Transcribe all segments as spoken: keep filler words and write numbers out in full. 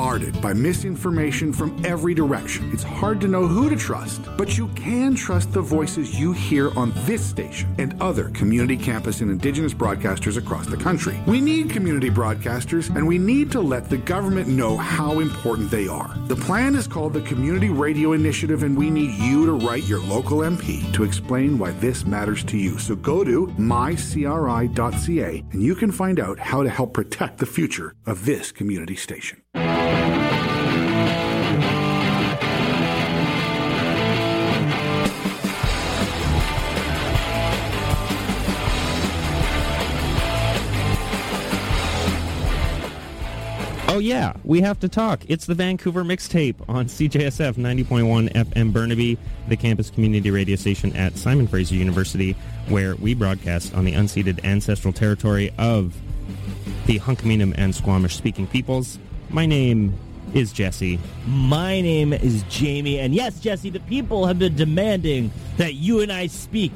bombarded by misinformation from every direction. It's hard to know who to trust, but you can trust the voices you hear on this station and other community campus and Indigenous broadcasters across the country. We need community broadcasters, and we need to let the government know how important they are. The plan is called the Community Radio Initiative, and we need you to write your local M P to explain why this matters to you. So go to my c r i dot c a and you can find out how to help protect the future of this community station. Oh yeah, we have to talk. It's the Vancouver Mixtape on C J S F ninety point one F M Burnaby, the campus community radio station at Simon Fraser University, where we broadcast on the unceded ancestral territory of the Hunkaminam and Squamish-speaking peoples. My name is Jesse. My name is Jamie. And yes, Jesse, the people have been demanding that you and I speak.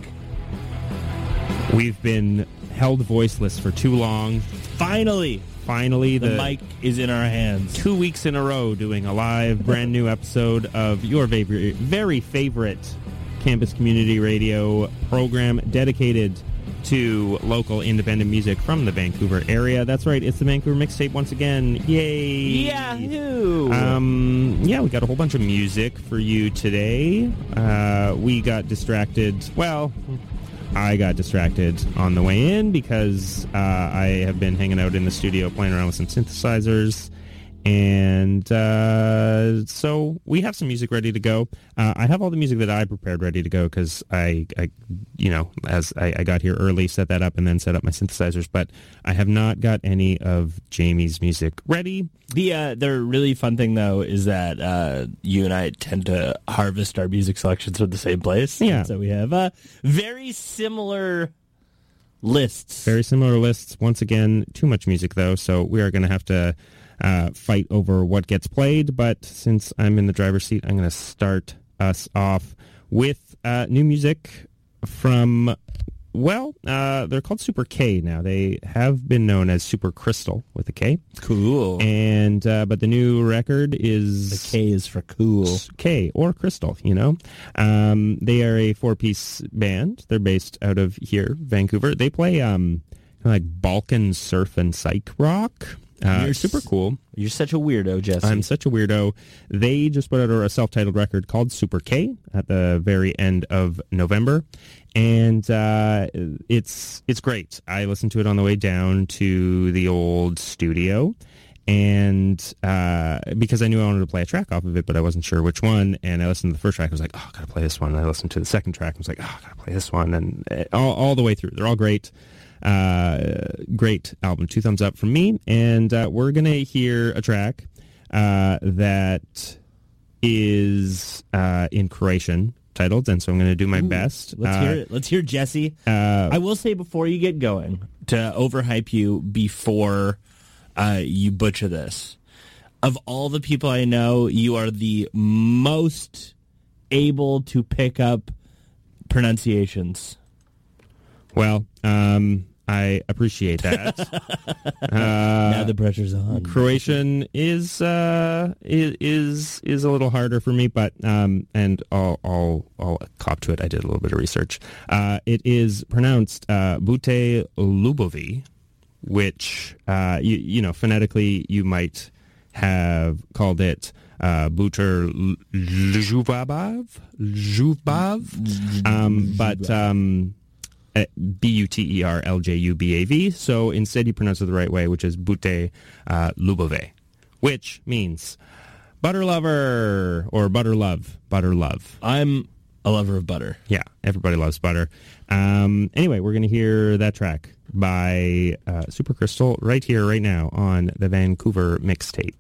We've been held voiceless for too long. Finally! Finally, the, the mic is in our hands. Two weeks in a row doing a live, brand new episode of your favorite, very favorite campus community radio program dedicated to local independent music from the Vancouver area. That's right, it's the Vancouver Mixtape once again. Yay! Yahoo! Um, yeah, we got a whole bunch of music for you today. Uh, we got distracted. Well, I got distracted on the way in because uh, I have been hanging out in the studio playing around with some synthesizers. And uh, so we have some music ready to go. Uh, I have all the music that I prepared ready to go because I, I, you know, as I, I got here early, set that up, and then set up my synthesizers. But I have not got any of Jamie's music ready. The uh, the really fun thing, though, is that uh, you and I tend to harvest our music selections from the same place. Yeah. So we have uh, very similar lists. Very similar lists. Once again, too much music, though, so we are going to have to Uh, fight over what gets played, but since I'm in the driver's seat, I'm going to start us off with uh, new music from, well, uh, they're called Super K now. They have been known as Super Crystal with a K. Cool. And uh, but the new record is... The K is for cool. K, or Crystal, you know. Um, they are a four-piece band. They're based out of here, Vancouver. They play um, like Balkan surf and psych rock. Uh, You're super cool. You're such a weirdo, Jesse. I'm such a weirdo. They just put out a self-titled record called Super K at the very end of November, and uh, it's it's great. I listened to it on the way down to the old studio, and uh, because I knew I wanted to play a track off of it, but I wasn't sure which one, and I listened to the first track, I was like, oh, I gotta play this one, and I listened to the second track, I was like, oh, I gotta play this one, and all, all the way through. They're all great. Uh, great album. Two thumbs up from me. And uh, we're going to hear a track uh, that is uh, in Croatian titled, and so I'm going to do my Ooh, best. Let's uh, hear it. Let's hear Jesse. Uh, I will say before you get going, to overhype you before uh, you butcher this, of all the people I know, you are the most able to pick up pronunciations. Well, um, I appreciate that. uh, now the pressure's on. Croatian is uh, is is a little harder for me, but um, and I'll, I'll I'll cop to it. I did a little bit of research. Uh, it is pronounced uh, Bute Lubovi, which uh, you you know phonetically you might have called it uh, Buter Ljubabov, Ljubov, um, but. Um, B U T E R L J U B A V, so instead you pronounce it the right way, which is Bute uh, Lubove, which means butter lover, or butter love, butter love. I'm a lover of butter. Yeah, everybody loves butter. Um, anyway, we're going to hear that track by uh, Super Crystal right here, right now, on the Vancouver Mixtape.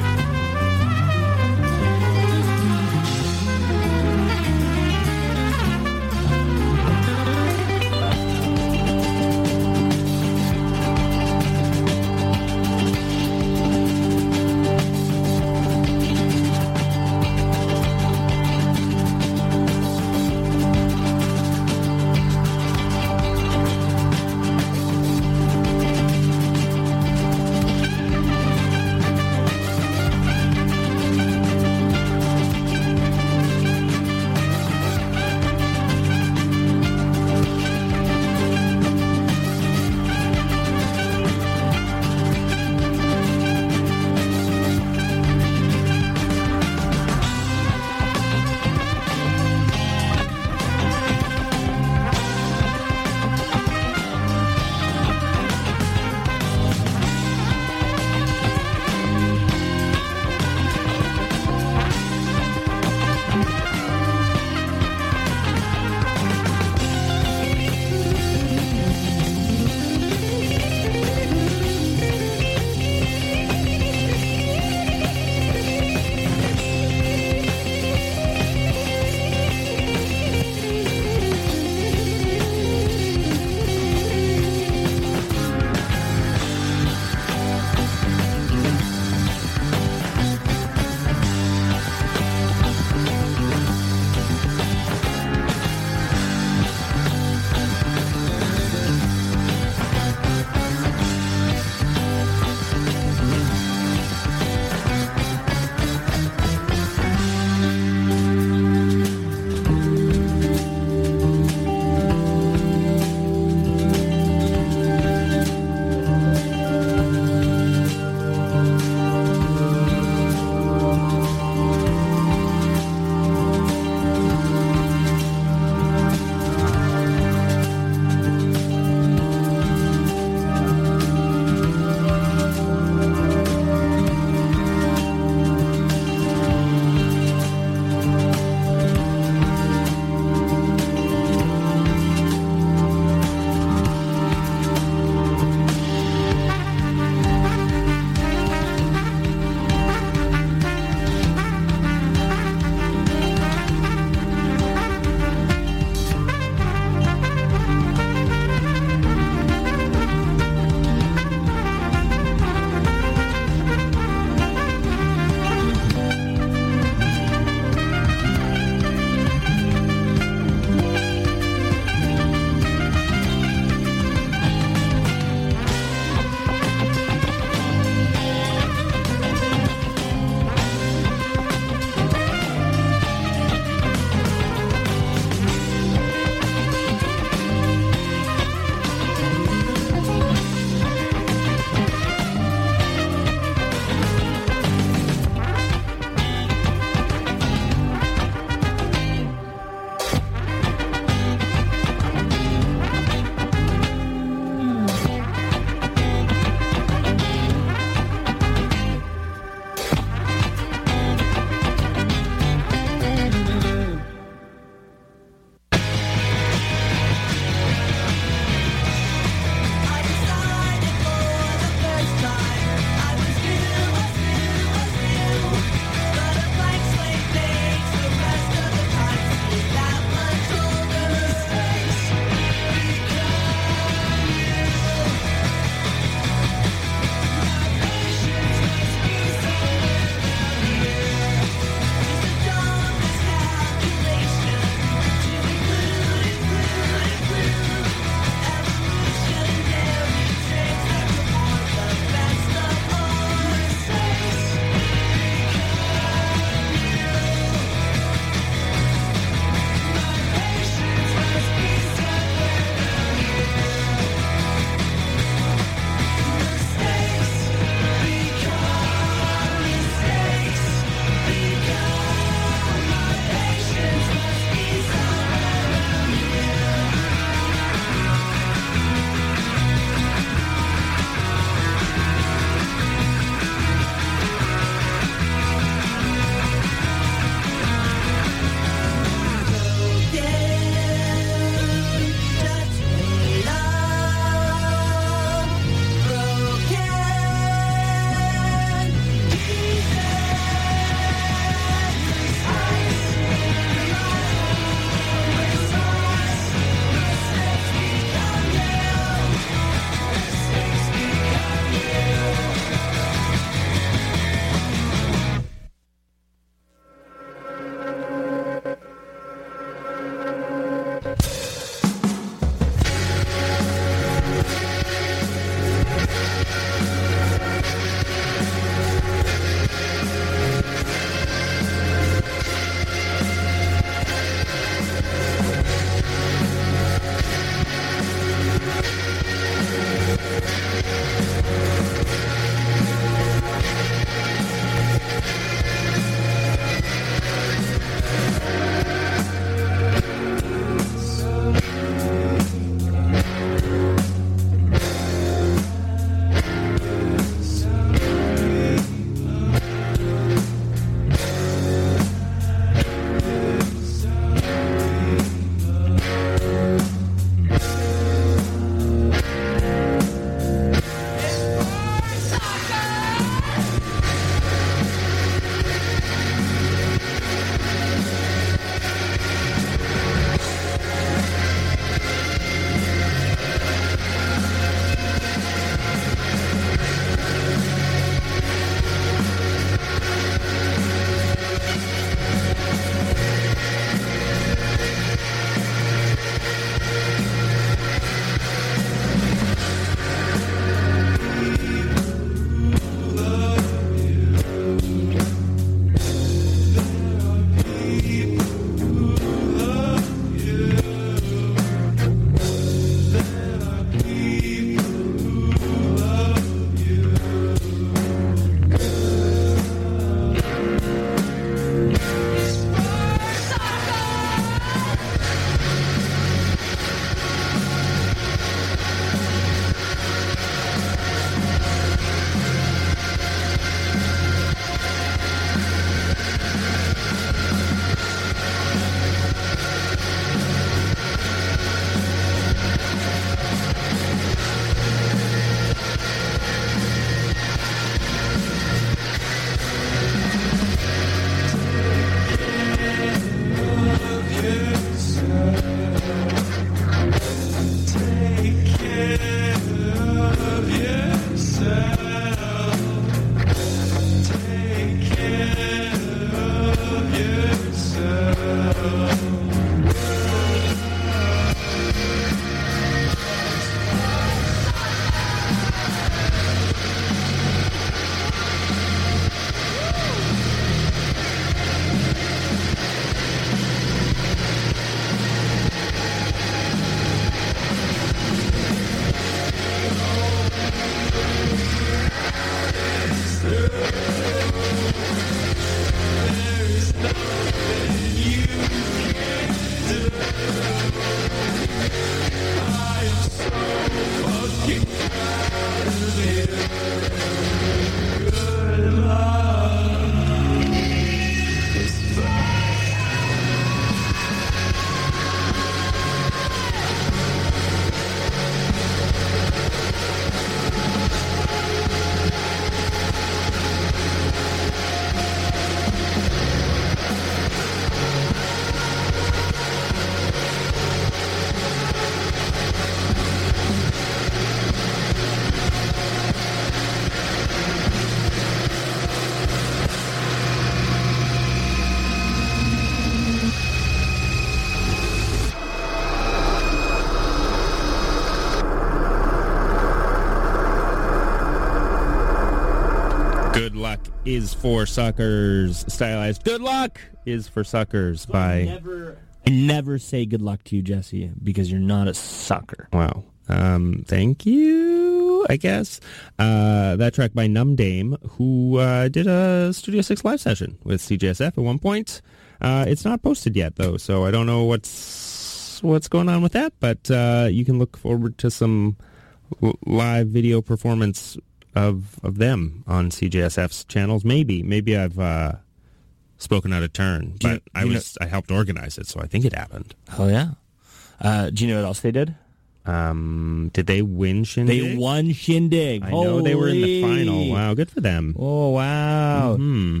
is for Suckers. Stylized Good Luck is for Suckers by... I never, I never say good luck to you, Jesse, because you're not a sucker. Wow. Um, thank you, I guess. Uh, that track by Numb Dame, who uh, did a Studio six live session with C J S F at one point. Uh, it's not posted yet, though, so I don't know what's what's going on with that, but uh, you can look forward to some l- live video performance of of them on C J S F's channels. Maybe. Maybe I've uh, spoken out of turn, Do you- but I do you was I helped organize it, so I think it happened. Oh, yeah. Uh, do you know what else they did? Um, did they win Shindig? They won Shindig. I know they were in the Holy. final. Wow, good for them. Oh, wow. Hmm.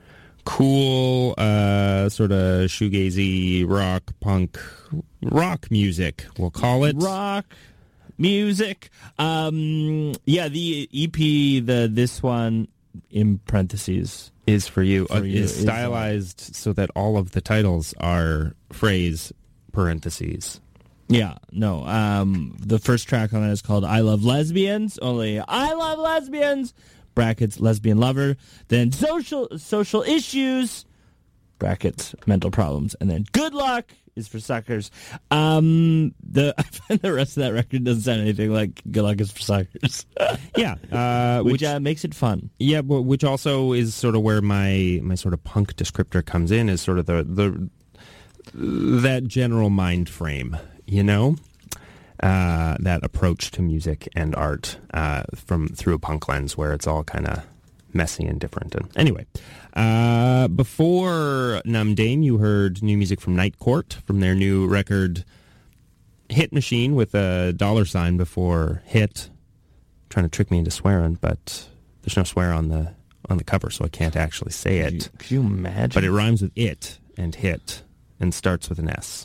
Cool, uh, sort of shoegazy rock, punk, rock music, we'll call it. Rock music. Um, yeah, the E P, the this one, in parentheses. Is for you. For uh, you, is is, uh, stylized so that all of the titles are phrase parentheses. Yeah, no. Um, the first track on it is called I Love Lesbians, only I Love Lesbians, brackets, lesbian lover. Then social social issues, brackets, mental problems. And then Good Luck is for Suckers. Um, the I find the rest of that record doesn't sound anything like Good Luck is for Suckers. Yeah, uh, Which, which uh, makes it fun. yeah, but which also is sort of where my my sort of punk descriptor comes in, is sort of the the that general mind frame, you know, uh, that approach to music and art uh, from through a punk lens, where it's all kind of messy and different. And anyway, uh, before Numb Dame, you heard new music from Night Court from their new record Hit Machine, with a dollar sign before hit. Trying to trick me into swearing, but there's no swear on the on the cover, so I can't actually say it. Could you, could you imagine? But it rhymes with it and hit and starts with an S.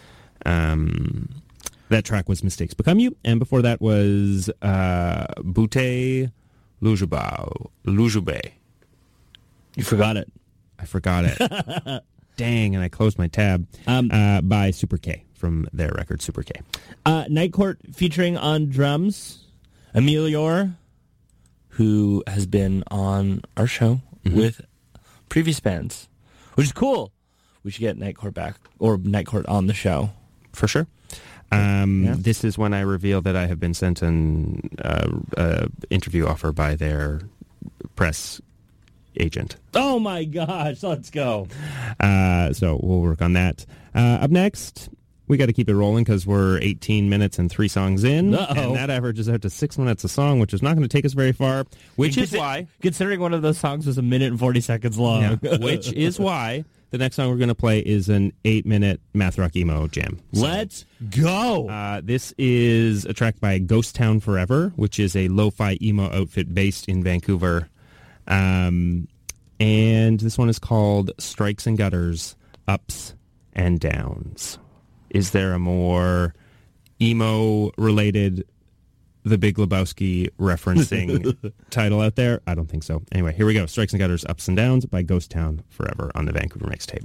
Um, that track was Mistakes Become You, and before that was uh, Butte Lujubao. Lujube. You forgot it. I forgot it. Dang, and I closed my tab. Um, uh, by Super K, from their record Super K. Uh, Night Court featuring on drums, Emilior, who has been on our show Mhm. with previous bands, which is cool. We should get Night Court back, or Night Court on the show. For sure. Um, Yeah. This is when I reveal that I have been sent an uh, uh, interview offer by their press agent. Oh my gosh, let's go. Uh, so we'll work on that. Uh, up next, we got to keep it rolling because we're eighteen minutes and three songs in. Uh-oh. And that averages out to six minutes a song, which is not going to take us very far, which is Consi- why... Considering one of those songs was a minute and forty seconds long. Yeah, which is why the next song we're going to play is an eight-minute math rock emo jam. So, Let's go. Uh, this is a track by Ghost Town Forever, which is a lo-fi emo outfit based in Vancouver. Um, and this one is called Strikes and Gutters, Ups and Downs. Is there a more emo-related The Big Lebowski referencing title out there? I don't think so. Anyway, here we go. Strikes and Gutters, Ups and Downs by Ghost Town Forever on the Vancouver Mixtape.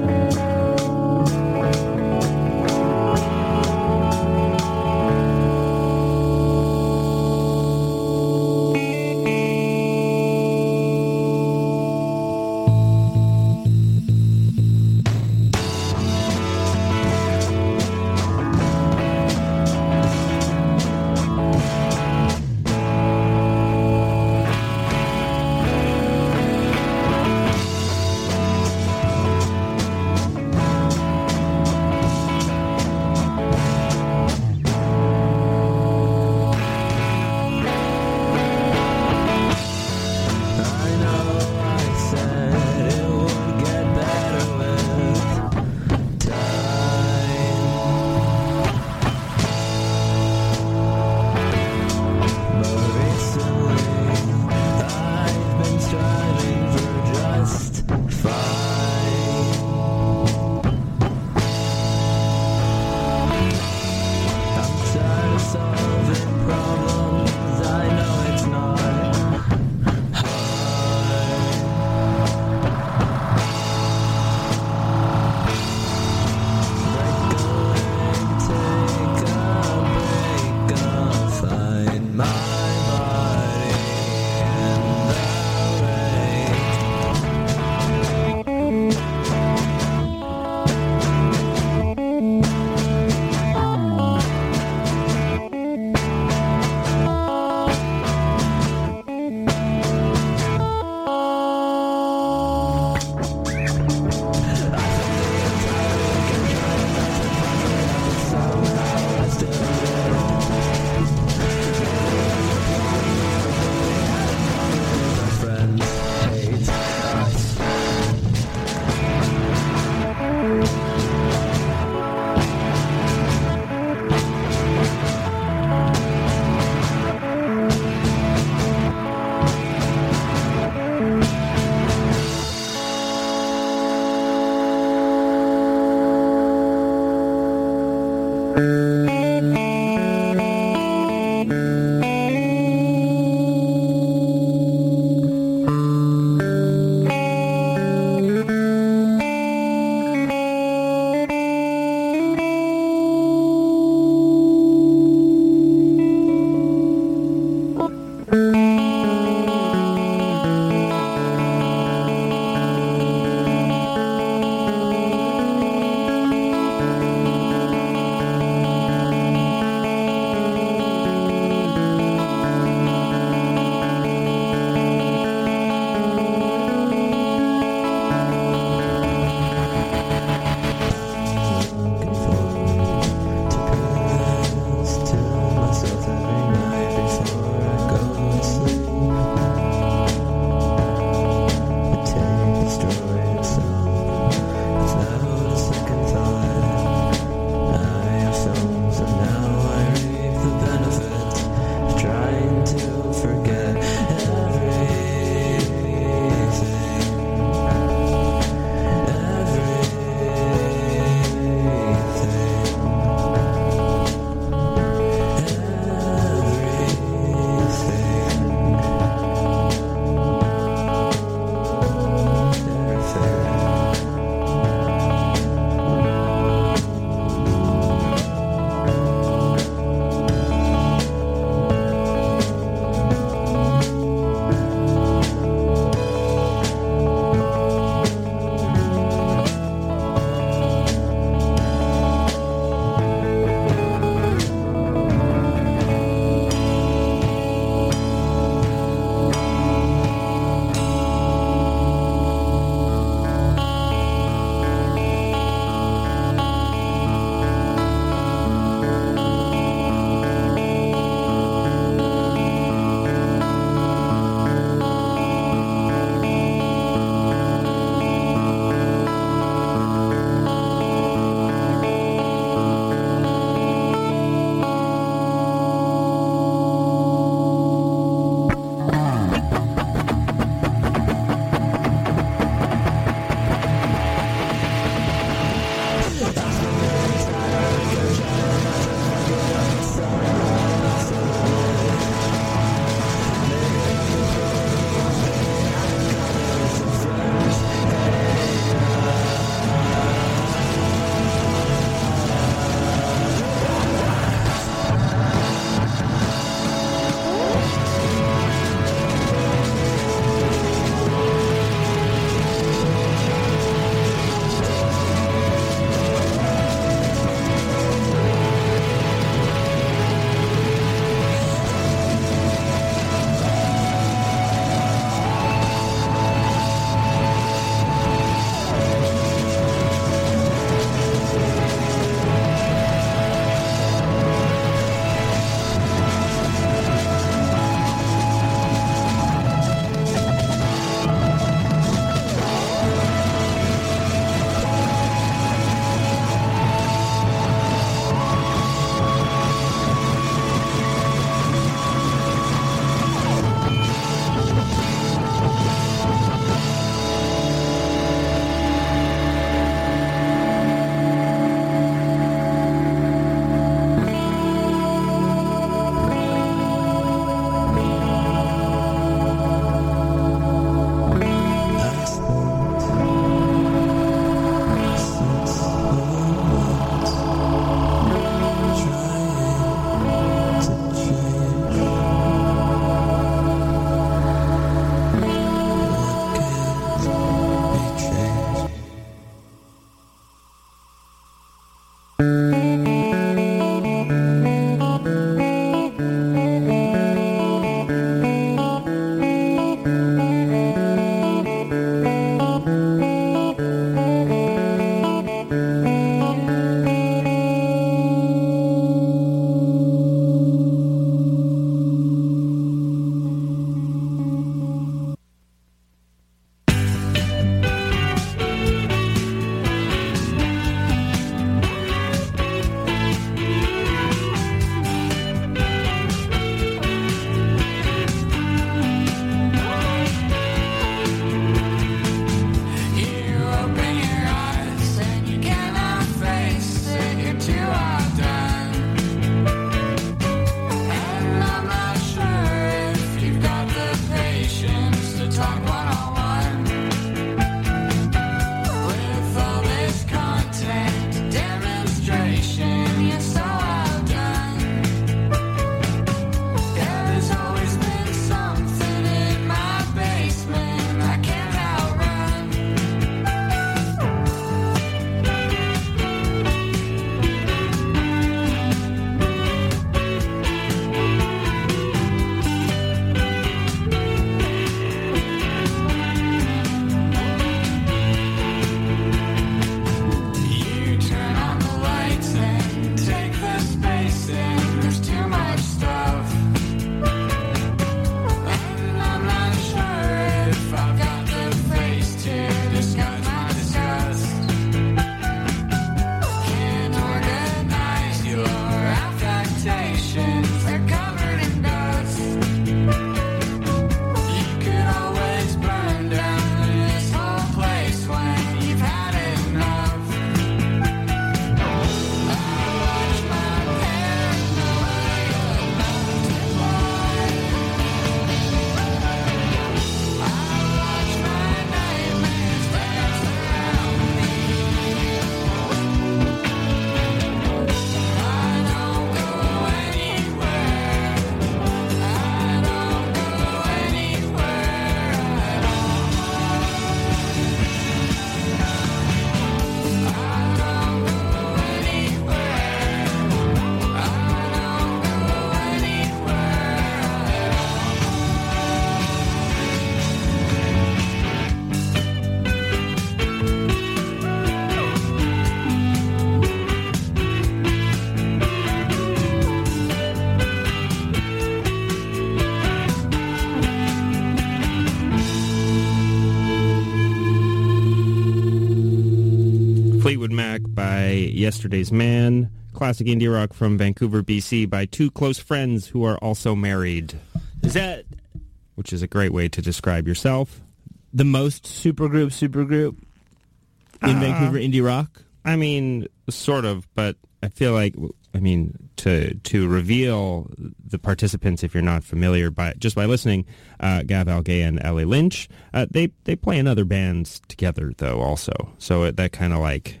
Fleetwood Mac by Yesterday's Man. Classic indie rock from Vancouver, B C by two close friends who are also married. Is that... Which is a great way to describe yourself. The most supergroup supergroup in uh, Vancouver indie rock? I mean, sort of, but I feel like, I mean, to to reveal the participants, if you're not familiar, by just by listening, uh, Gav Algay and Ellie Lynch, uh, they, they play in other bands together, though, also. So it, that kind of like